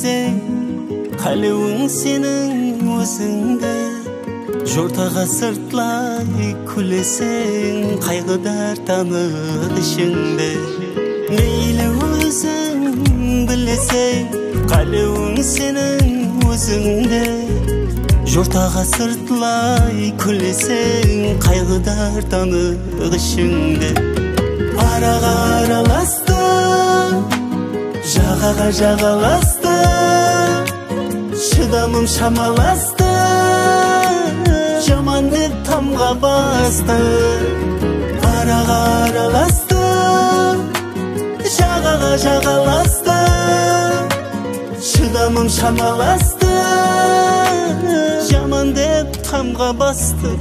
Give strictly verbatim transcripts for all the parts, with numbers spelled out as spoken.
билесең, қалеуің сенің өзіңді. Жортаға сыртлай күлесең, қайғыдар таныр ішіңді. Мейлі өзің білесең, қалеуің сенің өзіңді. Жортаға сыртлай күлесең, қайғыдар таныр ішіңді. Араға араласты, жағаға жағаласты, шыдамым шамаласты, жаман деп тамға басты. Араға араласты, жағаға жағаласты, шыдамым шамаласты, жаман деп тамға басты.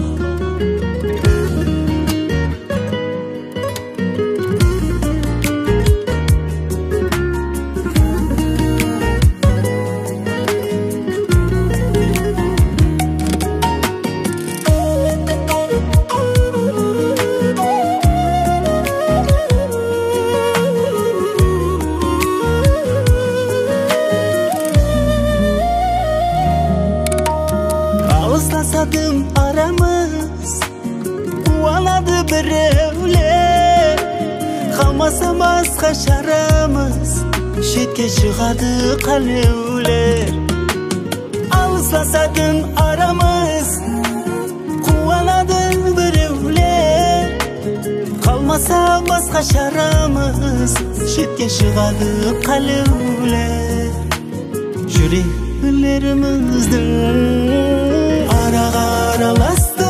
Алыстасадым арамыз, қуалады біреулер. Қалмаса басқа шарамыз, шетке шығады қалеулер. Алыстасадым арамыз, қуалады біреулер. Қалмаса басқа шарамыз, шетке шығады қалеулер. Жүректеріміздің араға араласты,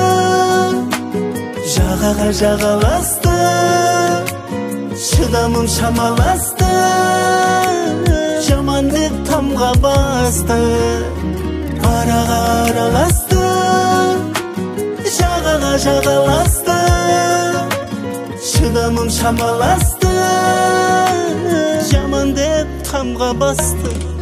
жағаға жағаласты, шыдамым шамаласты, жаман деп тамға басты. Араға араласты, жағаға жағаласты, шыдамым шамаласты, жаман деп тамға басты.